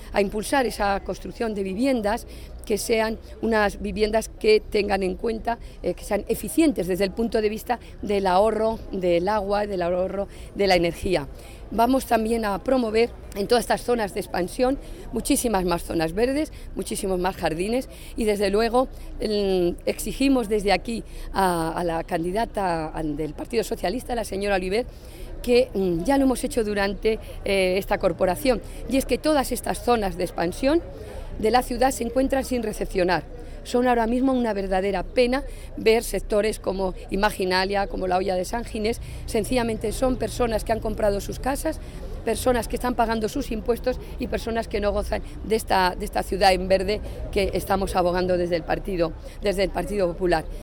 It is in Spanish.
a impulsar esa construcción de viviendas que sean unas viviendas que tengan en cuenta, que sean eficientes desde el punto de vista del ahorro del agua, del ahorro de la energía. Vamos también a promover en todas estas zonas de expansión muchísimas más zonas verdes, muchísimos más jardines y desde luego exigimos desde aquí a la candidata del Partido Socialista, la señora Oliver, que ya lo hemos hecho durante esta corporación, y es que todas estas zonas de expansión de la ciudad se encuentran sin recepcionar. Son ahora mismo una verdadera pena ver sectores como Imaginalia, como la Hoya de San Ginés. Sencillamente son personas que han comprado sus casas, personas que están pagando sus impuestos y personas que no gozan de esta ciudad en verde que estamos abogando desde el Partido Popular.